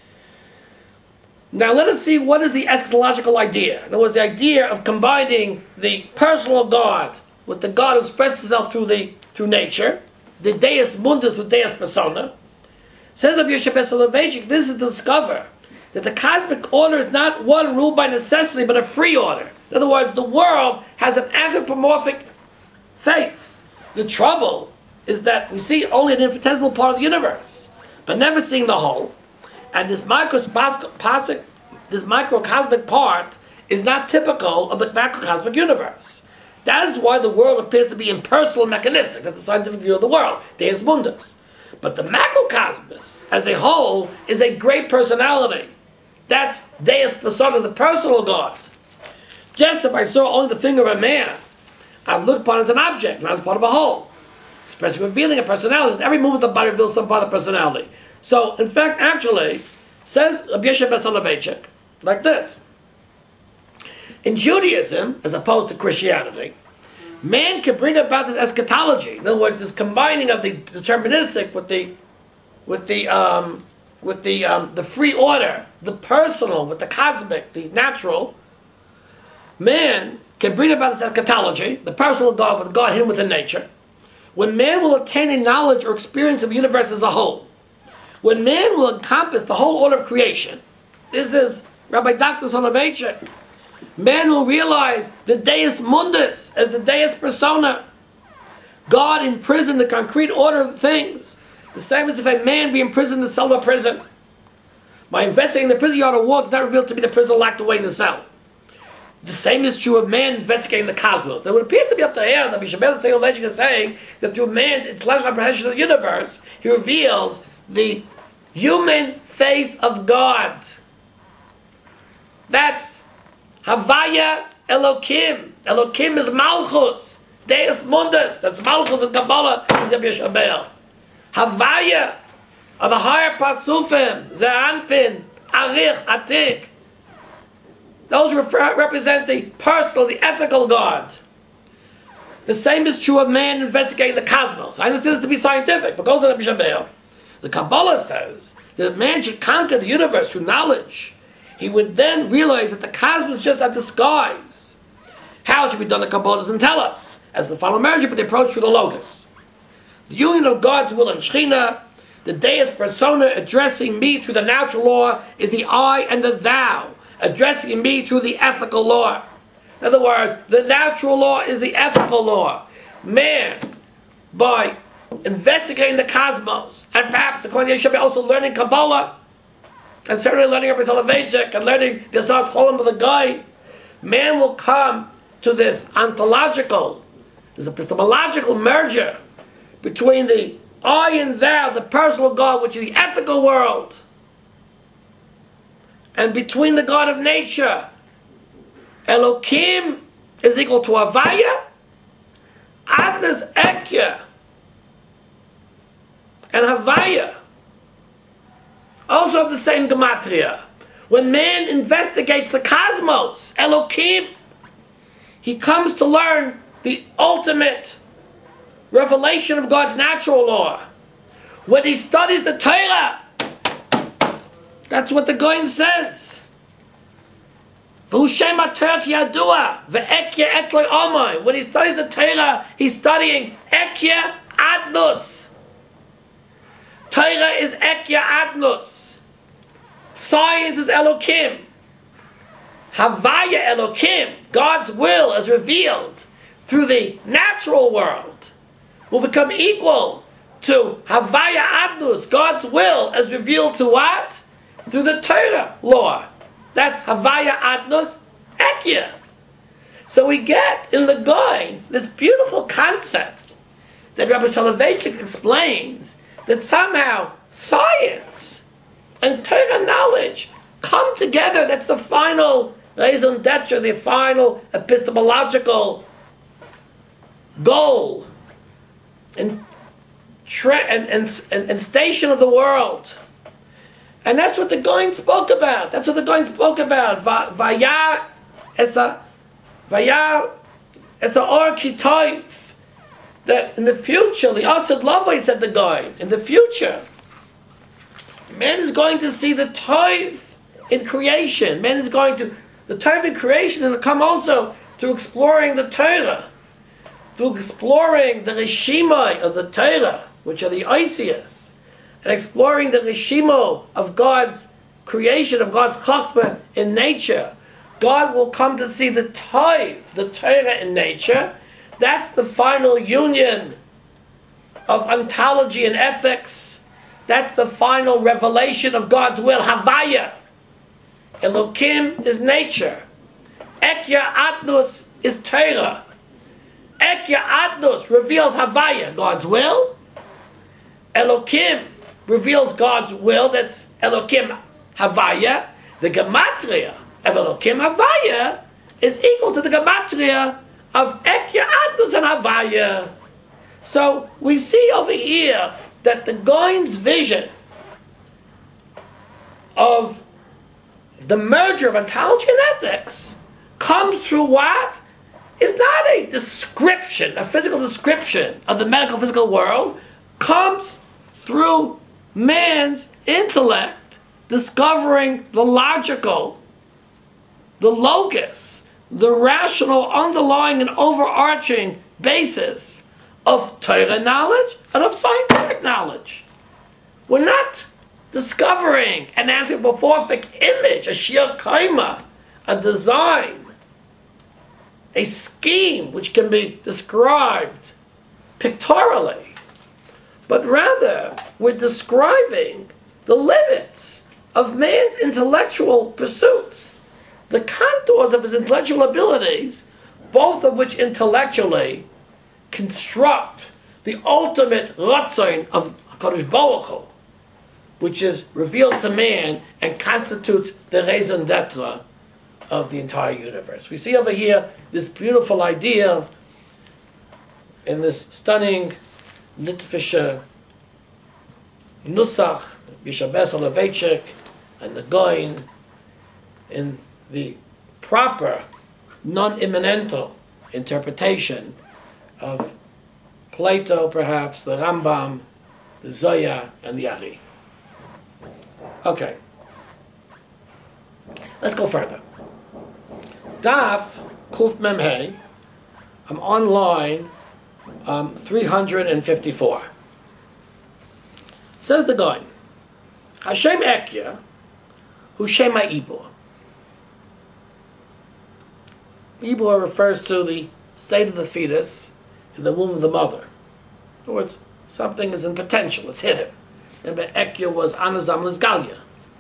Now let us see what is the eschatological idea. In other words, the idea of combining the personal God with the God who expresses himself through the through nature, the Deus mundus with Deus persona. Says Rabbi Yeshaber Soloveitchik, this is to discover that the cosmic order is not one ruled by necessity, but a free order. In other words, the world has an anthropomorphic face. The trouble is that we see only an infinitesimal part of the universe, but never seeing the whole. And this microcosmic, this microcosmic part is not typical of the macrocosmic universe. That is why the world appears to be impersonal and mechanistic. That's the scientific view of the world, Deus mundus. But the macrocosmos, as a whole, is a great personality. That's Deus persona, the personal God. Just if I saw only the finger of a man, I'd look upon it as an object, not as part of a whole. Especially revealing a personality. Every movement of the body reveals some part of personality. So, in fact, actually, says Rabbi Yeshaber Soloveitchik, like this. In Judaism, as opposed to Christianity, man can bring about this eschatology. In other words, this combining of the deterministic with the, with the, um, with the, um, the free order, the personal with the cosmic, the natural. Man can bring about this eschatology, the personal God with God hidden within nature, when man will attain a knowledge or experience of the universe as a whole. When man will encompass the whole order of creation. This is Rabbi Doctor Soloveitchik. Man will realize the Deus mundus as the Deus persona. God imprisoned the concrete order of things. The same as if a man be imprisoned in the cell of a prison. By investigating the prison yard or wall, it's not revealed to be the prisoner locked away in the cell. The same is true of man investigating the cosmos. There would appear to be up to here that Yeshaber Soloveitchik is saying that through man's intellectual apprehension of the universe, he reveals the human face of God. That's Havaya Elokim. Elokim is Malchus. Deus mundus. That's Malchus in Kabbalah. Is Rabbi Yeshaber. Havaya are the higher Patsufim. Ze'anpin. Arich. Atik. Those refer, represent the personal, the ethical God. The same is true of man investigating the cosmos. I understand this to be scientific, but goes to Rabbi Yeshaber. The Kabbalah says that if man should conquer the universe through knowledge, he would then realize that the cosmos is just a disguise. How it should be done, the Kabbalah doesn't tell us. As the final marriage, but the approach through the Logos. The union of God's will and Shekhinah, the Deus persona addressing me through the natural law, is the I and the thou, addressing me through the ethical law. In other words, the natural law is the ethical law. Man, by investigating the cosmos, and perhaps according to Yeshaber, also learning Kabbalah, and certainly learning Rabbi Soloveitchik, and learning the Asar Cholim of the guy, man will come to this ontological, this epistemological merger between the I and thou, the personal God, which is the ethical world, and between the God of nature. Elokim is equal to Havaya, Adnas Ekya, and Havaya also have the same gematria. When man investigates the cosmos, Elokim, he comes to learn the ultimate revelation of God's natural law. When he studies the Torah, that's what the Goin says. When he studies the Torah, he's studying Ekya Adnus. Torah is Ekya Adnus. Science is Elokim. Havaya Elokim, God's will as revealed through the natural world, will become equal to Havaya Adnus, God's will as revealed to what? Through the Torah law. That's Havaya Adnus Ekya. So we get in the Goin this beautiful concept that Rabbi Soloveitchik explains, that somehow science and Torah knowledge come together. That's the final raison d'etre, the final epistemological goal and, tre- and, and, and, and station of the world. And that's what the Goin spoke about. That's what the Goin spoke about. Vaya esa, vaya esa or kitoiv. That in the future, the Asad Lavai said the Goin, in the future, man is going to see the Toiv in creation. Man is going to, the Toiv in creation will come also through exploring the Torah, through exploring the Rishimai of the Torah, which are the Isias, and exploring the Rishimo of God's creation, of God's Chachma in nature. God will come to see the Toiv, the Torah in nature. That's the final union of ontology and ethics. That's the final revelation of God's will, Havaya. Elokim is nature. Ekya Atnus is Torah. Ekya Atnus reveals Havaya, God's will. Elokim reveals God's will, that's Elokim Havaya. The gematria of Elokim Havaya is equal to the gematria of Ekya Adnus and Havaya. So we see over here that the Goin's vision of the merger of ontology and ethics comes through what is not a description, a physical description of the medical physical world, comes through man's intellect discovering the logical, the logos, the rational, underlying, and overarching basis of Torah knowledge and of scientific knowledge. We're not discovering an anthropomorphic image, a shir kaima, a design, a scheme which can be described pictorially, but rather we're describing the limits of man's intellectual pursuits, the contours of his intellectual abilities, both of which intellectually construct the ultimate ratzon of HaKadosh Baruch Hu, which is revealed to man and constitutes the raison d'etre of the entire universe. We see over here this beautiful idea in this stunning Litvische Nusach, Rabbi Soloveitchik and the Goin, in the proper, non-immanential interpretation of Plato, perhaps, the Rambam, the Zohar, and the Ari. Okay. Let's go further. Daf Kuf Memhei, I'm on line um, three hundred fifty-four. Says the Goin, Hashem Ekya, Hu Shema Ibor. Ibor refers to the state of the fetus in the womb of the mother. In other words, something is in potential, it's hidden. Remember, Ekya was Anazam Lizgalia.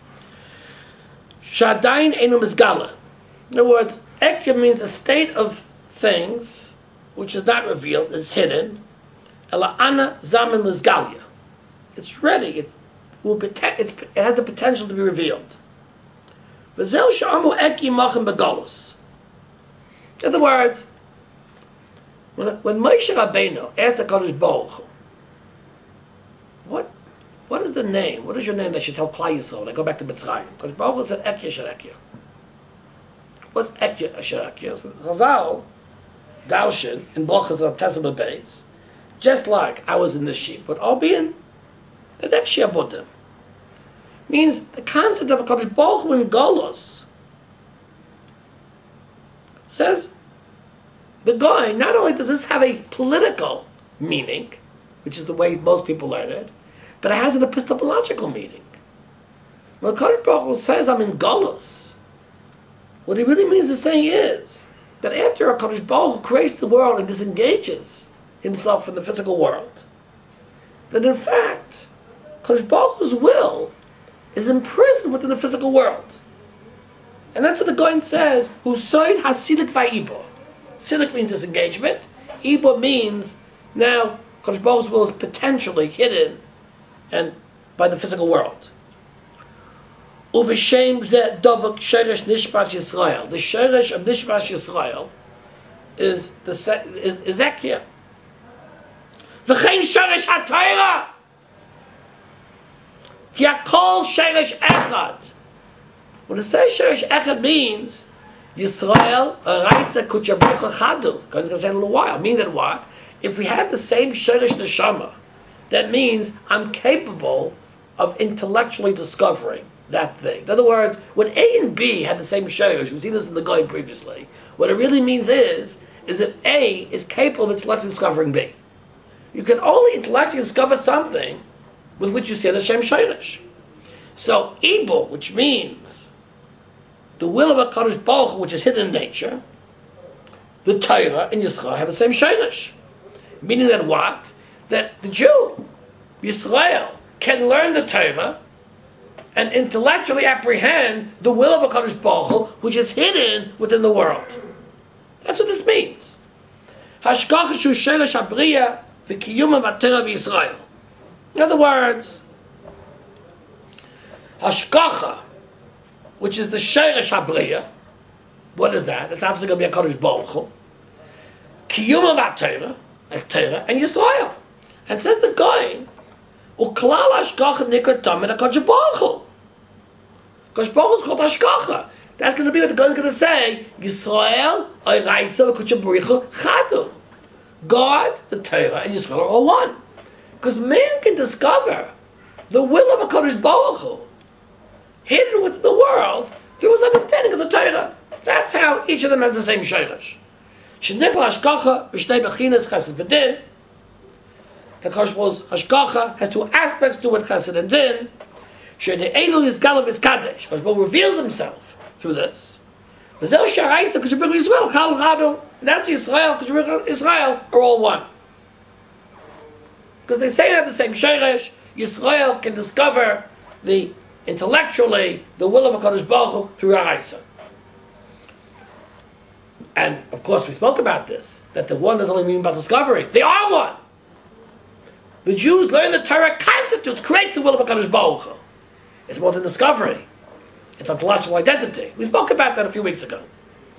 Shadain Enu Mizgala. In other words, Ekya means a state of things which is not revealed, it's hidden. Ela Ana Zamin Lizgalia. It's ready, it, will be te- it has the potential to be revealed. V'zel she'amu Ekya machem begalus. In other words, when, when Moshe Rabbeinu asked the Kadosh Baruch Hu, what what is the name? What is your name that should tell Klal Yisrael when I go back to Mitzrayim? Because Baruch Hu said Ekya Sherekya. What's Ekya Sherekya? Chazal, Daushin, in Brachas of Testament Beis, just like I was in this sheep, but I'll be in the next Shiabudim. Means the concept of a Kadosh Baruch Hu in Golos says the guy, not only does this have a political meaning, which is the way most people learn it, but it has an epistemological meaning. When Kadosh Baruch Hu says I'm in Golos, what he really means to say is that after a Kadosh Baruch Hu creates the world and disengages himself from the physical world, that in fact, Kadosh Baruch Hu's will is imprisoned within the physical world. And that's what the Goin says, who soid hasidik va'ibo. Sidik means disengagement. Ibo means now Kadosh Baruch Hu's will is potentially hidden and by the physical world. Uv'shem zeh dovak sheresh nishpas Yisrael. The sheresh of nishpas Yisrael is the is Ezekiel. V'chein sheresh haTorah. Ki hakol sheresh echad. When it says sheresh echad means Yisrael araisa kuchabricha chadu. God's going to say in a little while. Mean that what? If we have the same sheresh neshama, that means I'm capable of intellectually discovering that thing. In other words, when A and B had the same sheresh, we've seen this in the Goy previously, what it really means is, is that A is capable of intellectually discovering B. You can only intellectually discover something with which you see the same sheresh. So, Ibo, which means the will of HaKadosh Baruch Hu, which is hidden in nature, the Torah and Yisrael have the same sheresh. Meaning that what? That the Jew, Yisrael, can learn the Torah and intellectually apprehend the will of HaKadosh Baruch Hu, which is hidden within the world. That's what this means. Hashgacha shu sheresh habriya v'kiyuma v'Torah v'Yisrael. In other words, Hashgacha, which is the sheresh habriya, what is that? It's obviously going to be a HaKadosh Baruch Hu. Kiyuma v'Torah, that's Torah, and Yisrael. And says the guy, Uklal hashgacha nikra tamid HaKadosh Baruch Hu. HaKadosh Baruch Hu is called hashgacha. That's going to be what the guy is going to say. Yisrael, Ayraisa, v'Kuchabricha, Chadu. God, the Torah, and Yisrael are all one. Because man can discover the will of HaKadosh Baruch Hu hidden within the world through his understanding of the Torah. That's how each of them has the same sheresh. Shenichla hashgacha b'shnei bechinas chesed v'din. The HaKadosh Baruch Hu's hashgacha has two aspects to it, chesed and din. She'nei elu yizgalav yizkadesh. HaKadosh Baruch Hu reveals himself through this. V'zeh she'araisa k'shabrik Yisrael chal chadu. That's Yisrael, k'shabrik Israel are all one. Because they say they have the same sheresh. Yisrael can discover the intellectually the will of HaKadosh Baruch Hu through Araisa. And of course we spoke about this, that the one doesn't only mean about discovery. They are one. The Jews learn the Torah constitutes, creates the will of HaKadosh Baruch Hu. It's more than discovery. It's ontological identity. We spoke about that a few weeks ago.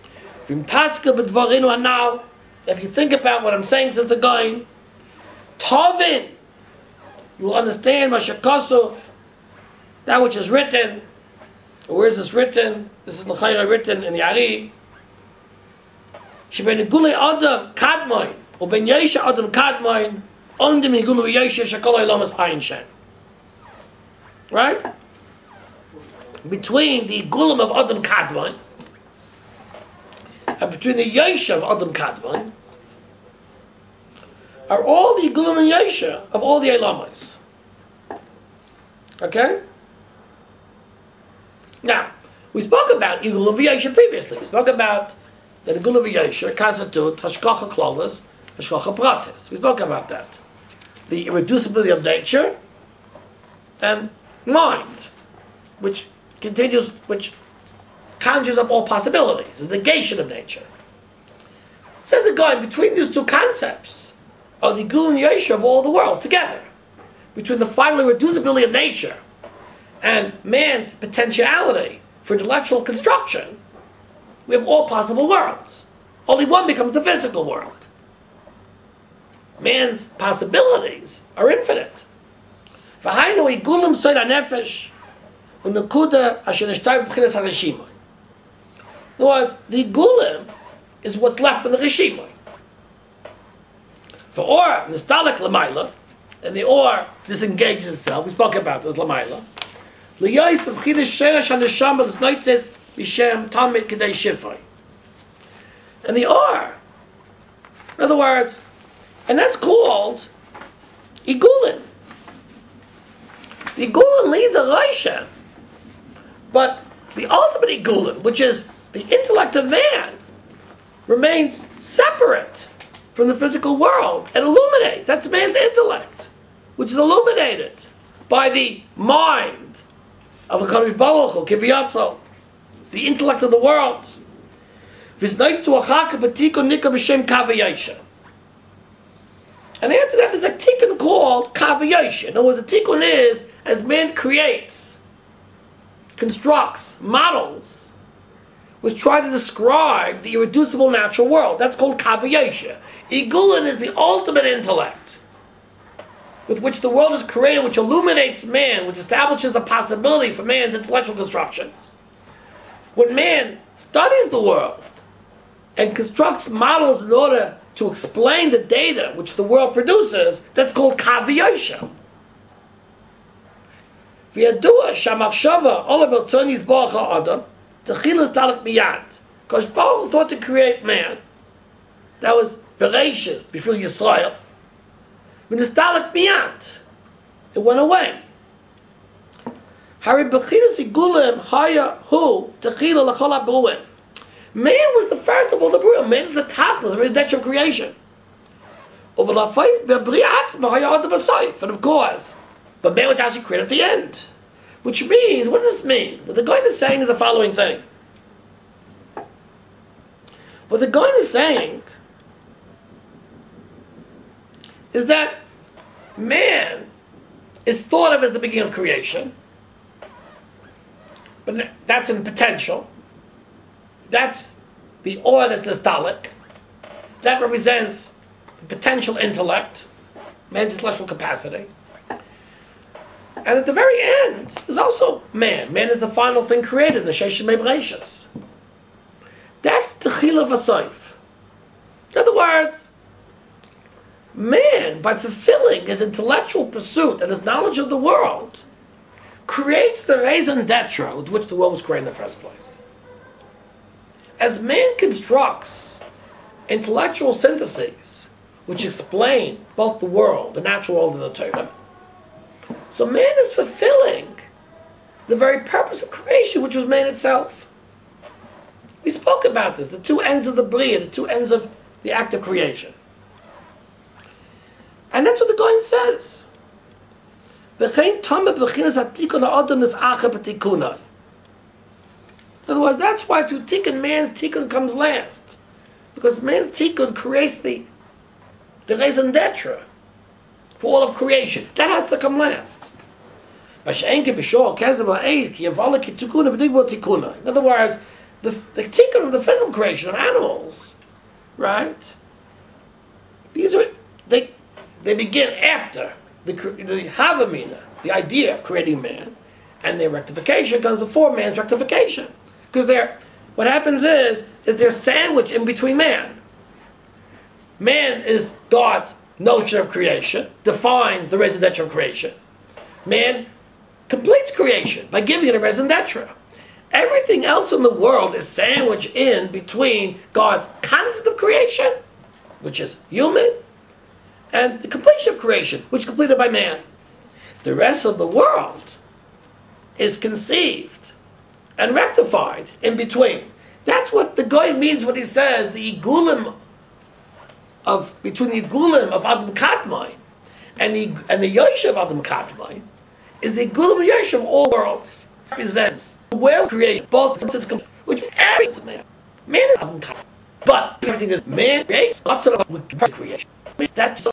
If you think about what I'm saying, says the Goin, Tovin, you will understand Mashakosov, that which is written. Where is this written? This is L'chayra written in the Ari. Sheben Igulei Adam Kadmoin, or Ben Yesha Adam Kadmoin, Ondim Igulei Yesha Shakolai Lomas Ayin Shem. Right? Between the Igulim of Adam Kadmoin and between the Yesha of Adam Kadmoin are all the Igulim and Yesha of all the Elamis. Okay? Now, we spoke about Igulim Yesha previously. We spoke about that Igulim Yesha constitute Hashgacha Klolos, Hashgacha Pratis. We spoke about that. The irreducibility of nature and mind, which continues, which conjures up all possibilities, is negation of nature. Says the guy, between these two concepts are the Igulim Yesha of all the world together. Between the final irreducibility of nature and man's potentiality for intellectual construction, we have all possible worlds. Only one becomes the physical world. Man's possibilities are infinite. V'hainu igulim soid hanefesh u'nekuda asher nishtai b'chinas harishimai. In other words, the igulim is what's left from the rishimai. For or nistalek l'mayla, and the or disengages itself. We spoke about this l'mayla. L'yais b'chinas sheresh haneshama l'znaitzes b'shem tamid k'dei shifai. And the or, in other words, and that's called igulin. The igulin leads a reisha, but the ultimate igulin, which is the intellect of man, remains separate from the physical world and illuminates. That's man's intellect, which is illuminated by the mind of HaKadosh Baruch Hu, Kiviyatzo, the intellect of the world. And after that, there's a tikkun called kaviyosha. In other words, the tikkun is as man creates, constructs, models, was trying to describe the irreducible natural world. That's called kaviyosha. Igulin is the ultimate intellect with which the world is created, which illuminates man, which establishes the possibility for man's intellectual constructions. When man studies the world and constructs models in order to explain the data which the world produces, that's called kaviyosha. V'yadua shamachshava ola b'rtzonis Baruch ha'adam techilas talak miyad. Because Baruch thought to create man. That was Bereshis, before Yisrael. V'nistalak miyad. It went away. Hari b'chinas igulim haya hu techila l'chol ha'bruim. Man was the first of all the Bria. Man is the Tachlis, the residential creation. And of course, but man was actually created at the end. Which means, what does this mean? What the Goyen is saying is the following thing. What the Goyen is saying is that man is thought of as the beginning of creation, but that's in potential. That's the or that's systolic. That represents the potential intellect, man's intellectual capacity. And at the very end, there's also man. Man is the final thing created, the Sheshim Bereshis. That's the Chila V'Soif. In other words, man, by fulfilling his intellectual pursuit and his knowledge of the world, creates the raison d'etre with which the world was created in the first place. As man constructs intellectual syntheses which explain both the world, the natural world, and the Torah, so man is fulfilling the very purpose of creation, which was man itself. We spoke about this, the two ends of the Bria, the two ends of the act of creation. And that's what the Goyen says. In other words, that's why through tikkun, man's tikkun comes last. Because man's tikkun creates the, the raison d'etre for all of creation. That has to come last. In other words, the, the tikkun of the physical creation of animals, right? These are, they, they begin after the, the havamina, the idea of creating man, and their rectification comes before man's rectification. Because they're, what happens is, is they're sandwiched in between man. Man is God's notion of creation, defines the raison d'etre of creation. Man completes creation by giving it a raison d'etre. Everything else in the world is sandwiched in between God's concept of creation, which is human, and the completion of creation, which is completed by man. The rest of the world is conceived and rectified in between. That's what the guy means when he says the igulim of between the igulim of Adam Katmai and the and the Yosha of Adam Katmai is the igulim Yosha of all worlds. Represents the world creation, both which is everything man. Man is Adam Katmai, but everything is man creates lots of creation. That's